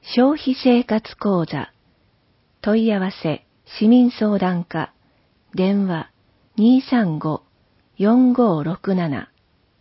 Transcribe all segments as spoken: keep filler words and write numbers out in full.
消費生活講座問い合わせ市民相談課電話 にーさんご よんごろくなな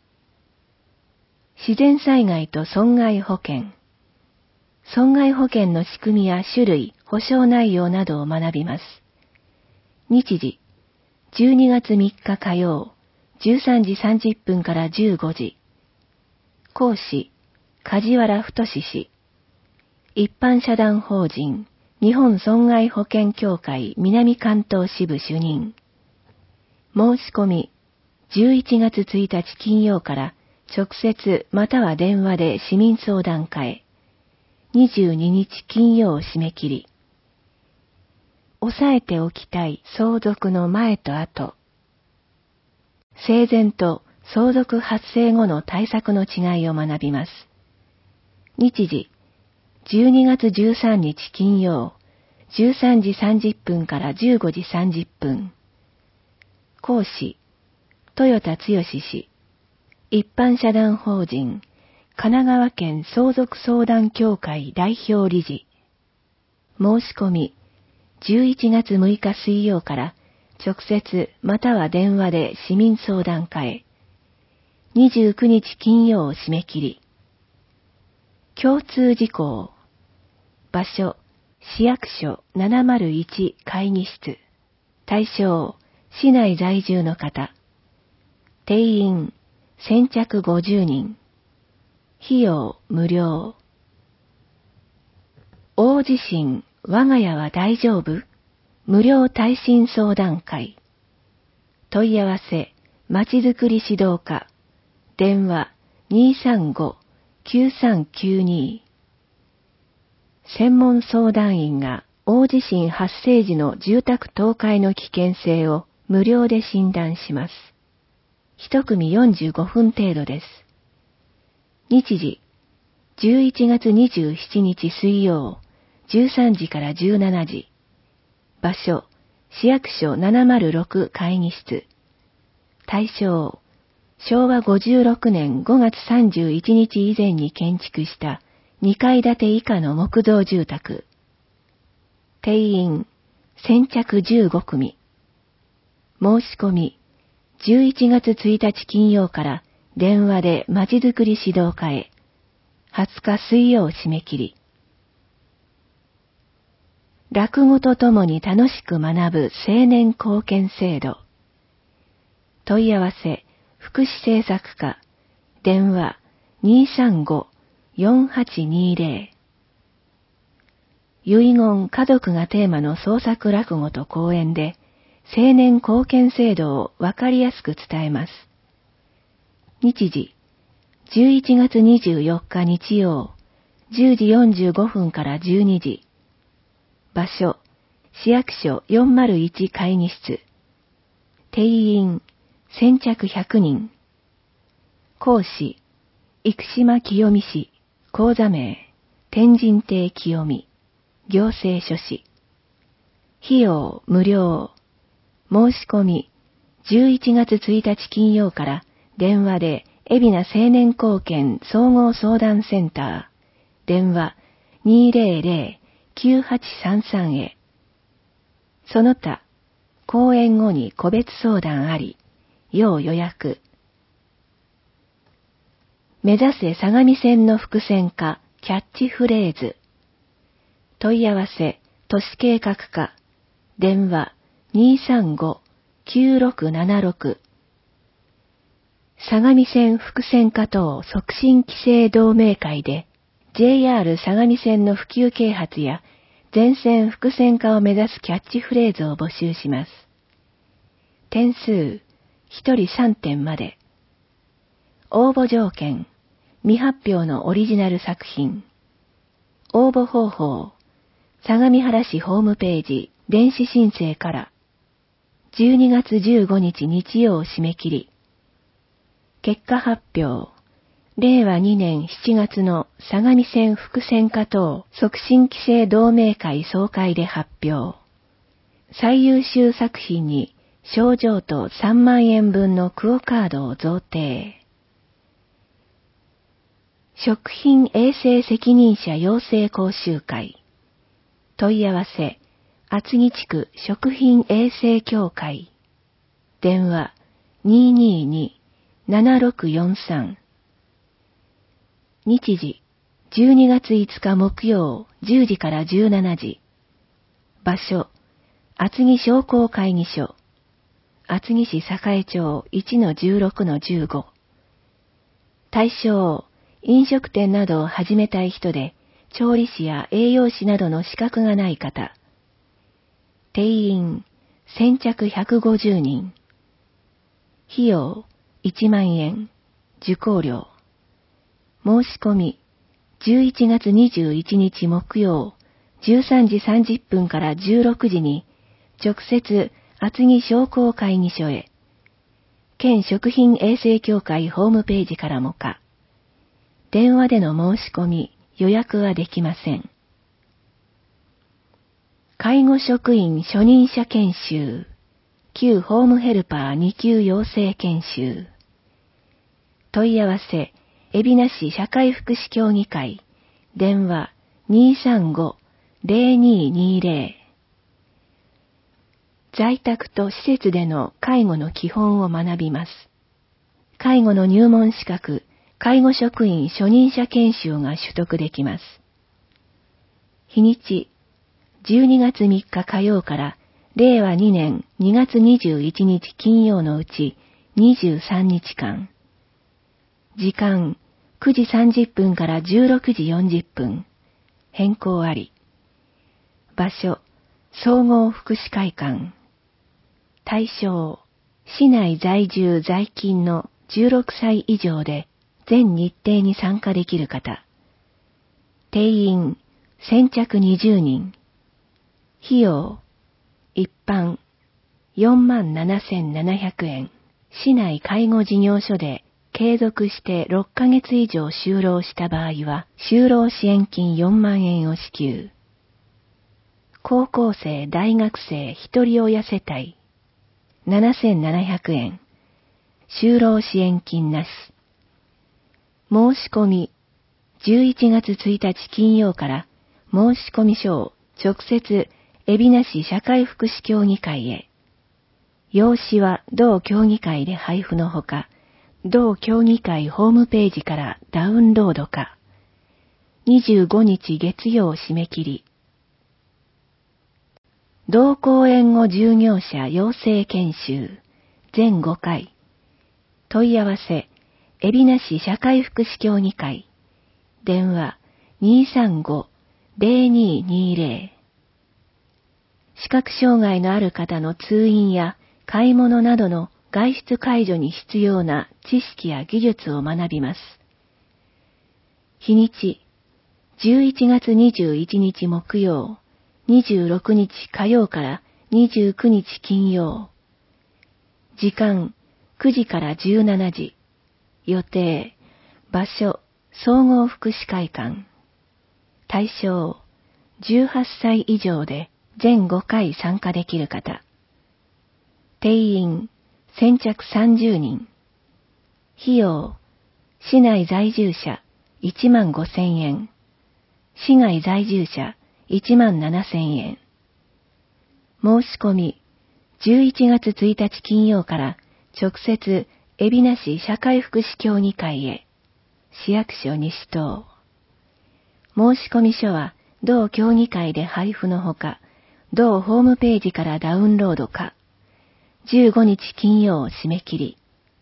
自然災害と損害保険損害保険の仕組みや種類、保証内容などを学びます。日時じゅうにがつみっか火曜じゅうさんじさんじゅっぷんからじゅうごじ講師梶原太氏一般社団法人日本損害保険協会南関東支部主任申し込みじゅういちがつついたち金曜から直接または電話で市民相談課へにじゅうににち金曜締め切り押さえておきたい相続の前と後生前と相続発生後の対策の違いを学びます。日時じゅうにがつじゅうさんにち金曜じゅうさんじさんじゅっぷんからじゅうごじさんじゅっぷん講師豊田剛氏一般社団法人神奈川県相続相談協会代表理事申し込みじゅういちがつむいか水曜から直接または電話で市民相談課へにじゅうくにち金曜締め切り共通事項場所市役所ななまるいち会議室対象市内在住の方定員先着ごじゅうにん費用無料大地震我が家は大丈夫無料耐震相談会問い合わせまちづくり指導課電話 にーさんご きゅうさんきゅうに 専門相談員が大地震発生時の住宅倒壊の危険性を無料で診断します。一組よんじゅうごふん程度です。日時じゅういちがつにじゅうしちにち水曜じゅうさんじからじゅうしちじ場所市役所ななまるろく会議室対象しょうわごじゅうろくねんごがつさんじゅういちにち以前に建築したにかい建て以下の木造住宅定員先着じゅうごくみ申し込みじゅういちがつついたち金曜から電話でまちづくり指導課へはつか水曜締め切り落語とともに楽しく学ぶ青年貢献制度問い合わせ福祉政策課電話 にーさんご よんはちにーぜろ 遺言家族がテーマの創作落語と講演で青年貢献制度をわかりやすく伝えます。日時じゅういちがつにじゅうよっか日曜じゅうじよんじゅうごふんからじゅうにじ場所市役所よんまるいち会議室定員先着ひゃくにん講師生島清美氏講座名天神亭清美行政書士費用無料申し込みじゅういちがつついたち金曜から電話で海老名青年貢献総合相談センター電話 にーぜろぜろ きゅうはちさんさん へその他講演後に個別相談あり要予約目指せ相模線の複線化キャッチフレーズ問い合わせ都市計画課電話 にーさんご きゅうろくななろく 相模線複線化等促進規制同盟会で ジェイアール 相模線の普及啓発や全線複線化を目指すキャッチフレーズを募集します。点数ひとりさんてんまで応募条件未発表のオリジナル作品応募方法相模原市ホームページ電子申請からじゅうにがつじゅうごにち日曜締め切り結果発表れいわにねんしちがつの相模線複線化等促進規制同盟会総会で発表最優秀作品に賞状とさんまんえんぶんのクオカードを贈呈食品衛生責任者養成講習会。問い合わせ、厚木地区食品衛生協会。電話 にーにーにーななろくよんさん。日時、じゅうにがついつか木曜じゅうじからじゅうしちじ。場所、厚木商工会議所。厚木市栄町 いちのじゅうろくのじゅうご。対象、飲食店などを始めたい人で、調理師や栄養士などの資格がない方。定員、先着ひゃくごじゅうにん。費用、いちまんえん。受講料。申し込み、じゅういちがつにじゅういちにち木曜、じゅうさんじさんじゅっぷんからじゅうろくじに、直接、厚木商工会議所へ。県食品衛生協会ホームページからもか。電話での申し込み、予約はできません。介護職員初任者研修。旧ホームヘルパーに級養成研修。問い合わせ、海老名市社会福祉協議会。電話 にーさんごーぜろにーにーぜろ。在宅と施設での介護の基本を学びます。介護の入門資格、介護職員初任者研修が取得できます。日にち、じゅうにがつみっか火曜かられいわにねんにがつにじゅういちにち金曜のうちにじゅうさんにちかん。時間、くじさんじゅっぷんからじゅうろくじよんじゅっぷん。変更あり。場所、総合福祉会館。対象、市内在住在勤のじゅうろくさい以上で全日程に参加できる方。定員、先着にじゅうにん。費用、一般、よんまんななせんななひゃくえん。市内介護事業所で継続してろっかげつ以上就労した場合は、就労支援金よんまんえんを支給。高校生、大学生、一人親世帯、ななせんななひゃくえん。就労支援金なし。申し込み、じゅういちがつついたち金曜から申込書を直接、海老名市社会福祉協議会へ。用紙は同協議会で配布のほか、同協議会ホームページからダウンロードか。にじゅうごにち月曜締め切り。同公園後従業者養成研修、全ごかい。問い合わせ、海老名市社会福祉協議会。電話 にーさんごーぜろにーにーぜろ。視覚障害のある方の通院や買い物などの外出介助に必要な知識や技術を学びます。日にち、じゅういちがつにじゅういちにち木曜、にじゅうろくにち火曜からにじゅうくにち金曜。時間、くじからじゅうしちじ。予定、場所、総合福祉会館。対象、じゅうはっさい以上で全ごかい参加できる方。定員、先着さんじゅうにん。費用、市内在住者いちまんごせんえん。市外在住者いちまんななせんえん。申し込み、じゅういちがつついたち金曜から直接、海老名市社会福祉協議会へ。市役所西棟。申込書は、同協議会で配布のほか、同ホームページからダウンロードか。じゅうごにち金曜締め切り。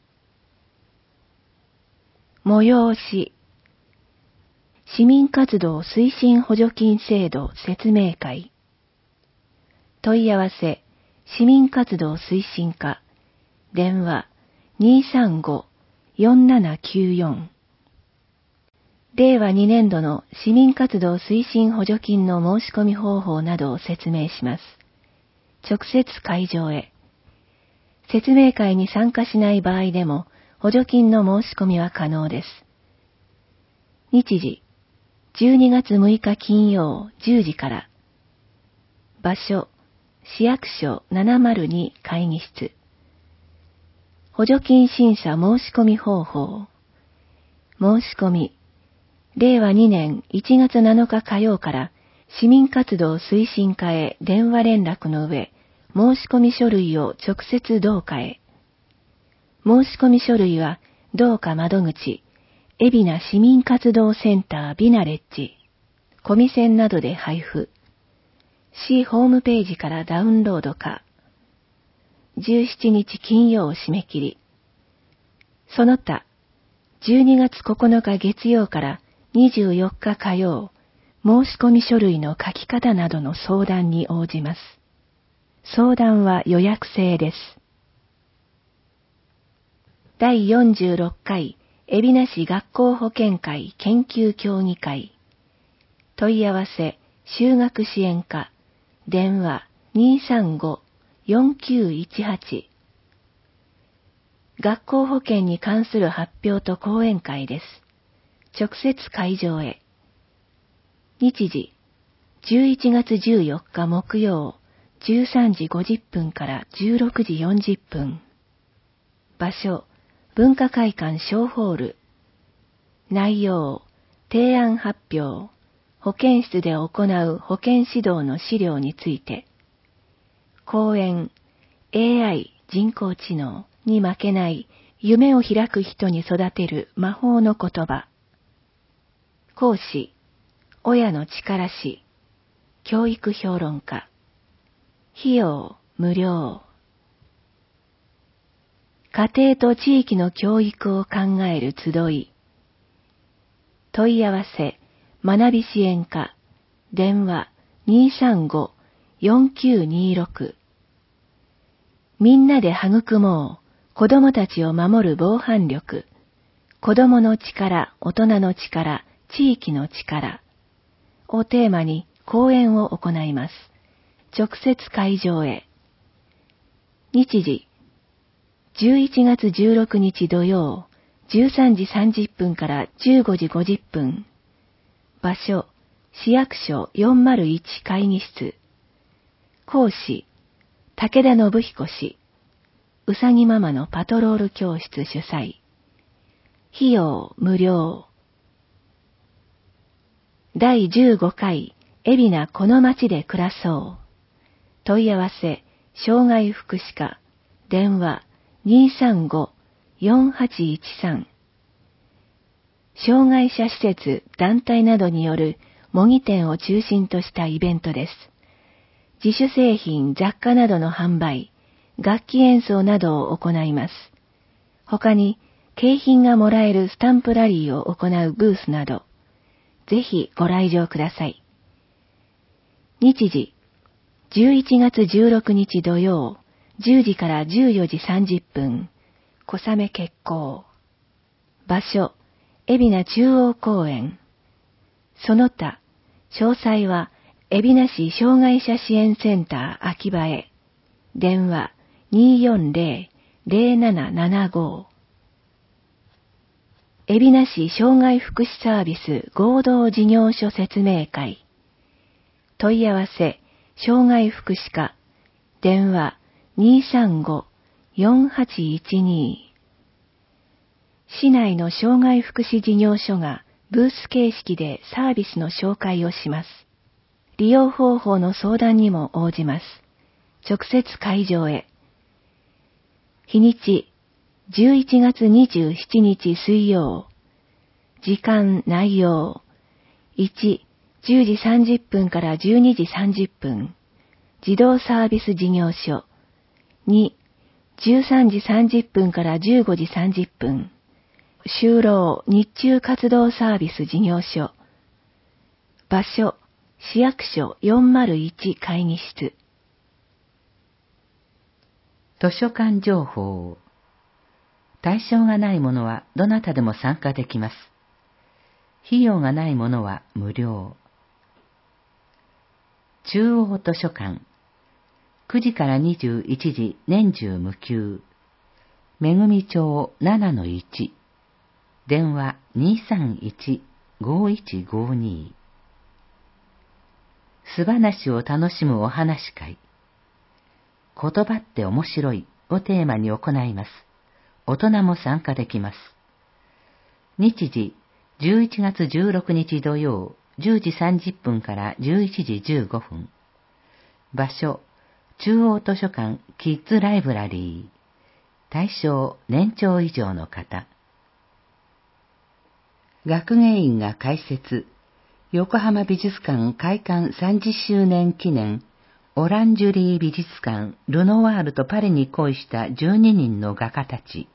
催し。市民活動推進補助金制度説明会。問い合わせ、市民活動推進課。電話 にーさんごーよんななきゅうよん。れいわにねんどの市民活動推進補助金の申し込み方法などを説明します。直接会場へ。説明会に参加しない場合でも補助金の申し込みは可能です。日時、じゅうにがつむいか金曜じゅうじから。場所、市役所ななまるに会議室。補助金審査申し込み方法。申し込み、 れいわにねんいちがつなのか火曜から市民活動推進課へ電話連絡の上、申し込み書類を直接同課へ。申し込み書類は同課窓口、海老名市民活動センタービナレッジ、コミセンなどで配布。市ホームページからダウンロードか。じゅうしちにち金曜締め切り。その他、じゅうにがつここのか月曜からにじゅうよっか火曜、申し込み書類の書き方などの相談に応じます。相談は予約制です。だいよんじゅうろっかい海老名市学校保健会研究協議会。問い合わせ、就学支援課、電話 にーさんごーよんきゅういちはち。学校保健に関する発表と講演会です。直接会場へ。日時、じゅういちがつじゅうよっか木曜、じゅうさんじごじゅっぷんからじゅうろくじよんじゅっぷん。場所、文化会館小ホール。内容、提案発表、保健室で行う保健指導の資料について。講演、エーアイ 人工知能に負けない夢を開く人に育てる魔法の言葉。講師、親の力師、教育評論家。費用、無料。家庭と地域の教育を考える集い。問い合わせ、学び支援課、電話 にーさんごーよんきゅうにーろく。みんなで育もう、子供たちを守る防犯力。子供の力、大人の力、地域の力をテーマに講演を行います。直接会場へ。日時、じゅういちがつじゅうろくにち土曜、じゅうさんじさんじゅっぷんからじゅうごじごじゅっぷん。場所、市役所よんまるいち会議室。講師、武田信彦氏。うさぎママのパトロール教室主催。費用無料。だいじゅうごかい海老名この町で暮らそう。問い合わせ、障害福祉課、電話 にーさんごーよんはちいちさん。障害者施設、団体などによる模擬店を中心としたイベントです。自主製品、雑貨などの販売、楽器演奏などを行います。他に、景品がもらえるスタンプラリーを行うブースなど、ぜひご来場ください。日時、じゅういちがつじゅうろくにち土曜、じゅうじからじゅうよじさんじゅっぷん、小雨決行。場所、海老名中央公園。その他、詳細は、海老名市障害者支援センター秋葉へ。電話 にーよんぜろ ぜろななななご。海老名市障害福祉サービス合同事業所説明会。問い合わせ、障害福祉課。電話 にーさんごーよんはちいちに。市内の障害福祉事業所がブース形式でサービスの紹介をします。利用方法の相談にも応じます。直接会場へ。日にち、じゅういちがつにじゅうしちにち水曜。時間、内容。いち、じゅうじさんじゅっぷんからじゅうにじさんじゅっぷん。児童サービス事業所。に、じゅうさんじさんじゅっぷんからじゅうごじさんじゅっぷん。就労日中活動サービス事業所。場所、市役所よんまるいち会議室。 図書館情報。対象がないものはどなたでも参加できます。費用がないものは無料。中央図書館。くじからにじゅういちじ年中無休。めぐみ町 ななのいち。電話 にーさんいちごいちごに。素話を楽しむお話会。言葉って面白いをテーマに行います。大人も参加できます。日時じゅういちがつじゅうろくにち土曜、じゅうじさんじゅっぷんからじゅういちじじゅうごふん。場所、中央図書館キッズライブラリー。対象、年長以上の方。学芸員が開設、横浜美術館開館さんじゅっしゅうねん記念、オランジュリー美術館ルノワールとパリに恋したじゅうににんの画家たち。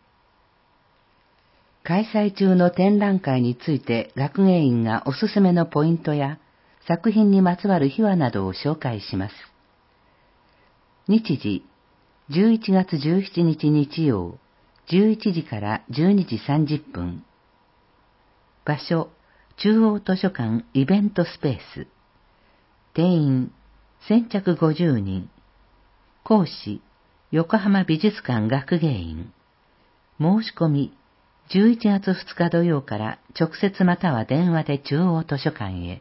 開催中の展覧会について学芸員がおすすめのポイントや作品にまつわる秘話などを紹介します。日時、じゅういちがつじゅうしちにち日曜、じゅういちじからじゅうにじさんじゅっぷん。場所、中央図書館イベントスペース。定員、先着ごじゅうにん。講師、横浜美術館学芸員。申し込み、じゅういちがつふつか土曜から直接または電話で中央図書館へ。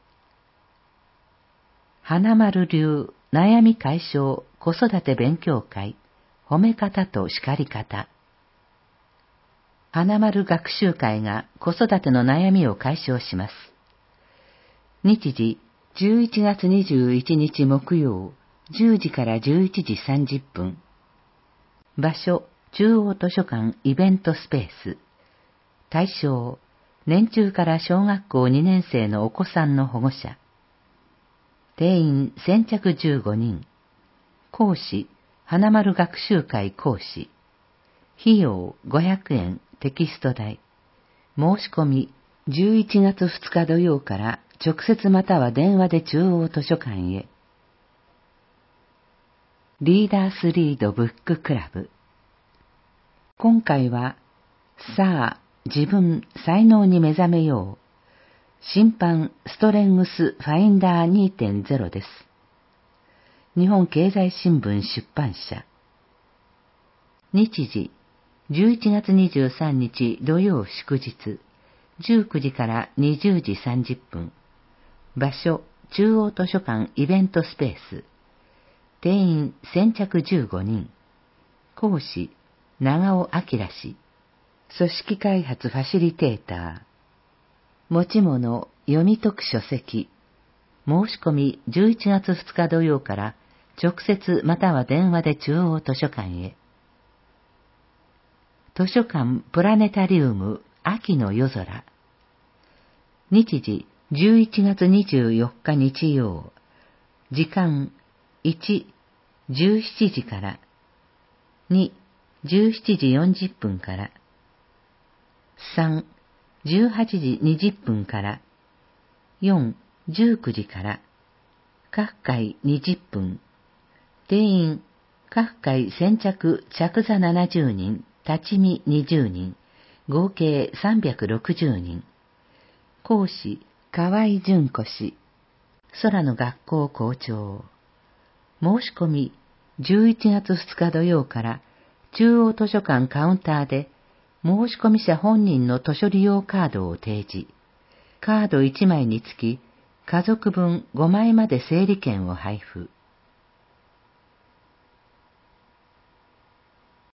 花丸流悩み解消子育て勉強会褒め方と叱り方。花丸学習会が子育ての悩みを解消します。日時、じゅういちがつにじゅういちにち木曜、じゅうじからじゅういちじさんじゅっぷん。場所、中央図書館イベントスペース。対象、年中から小学校にねんせいのお子さんの保護者。定員先着じゅうごにん。講師、花丸学習会講師。費用ごひゃくえんテキスト代。申し込み、じゅういちがつふつか土曜から直接または電話で中央図書館へ。リーダースリードブッククラブ。今回は、さあ、自分、才能に目覚めよう。新版ストレングスファインダー にてんゼロ です。日本経済新聞出版社。日時、じゅういちがつにじゅうさんにち土曜祝日、じゅうくじからにじゅうじさんじゅっぷん。場所、中央図書館イベントスペース。定員先着じゅうごにん。講師、長尾明氏。組織開発ファシリテーター。持ち物、読み解く書籍。申し込みじゅういちがつふつか土曜から直接または電話で中央図書館へ。図書館プラネタリウム秋の夜空。日時じゅういちがつにじゅうよっか日曜。時間いち、じゅうしちじから。に、じゅうしちじよんじゅっぷんから。さん、じゅうはちじにじゅっぷんから。よん、じゅうくじから。各回にじゅっぷん。定員、各回先着着座ななじゅうにん、立ち見にじゅうにん、合計さんびゃくろくじゅうにん。講師、河合純子氏。空の学校校長。申し込み、じゅういちがつふつか土曜から中央図書館カウンターで申し込み者本人の図書利用カードを提示。カードいちまいにつき家族分ごまいまで整理券を配布。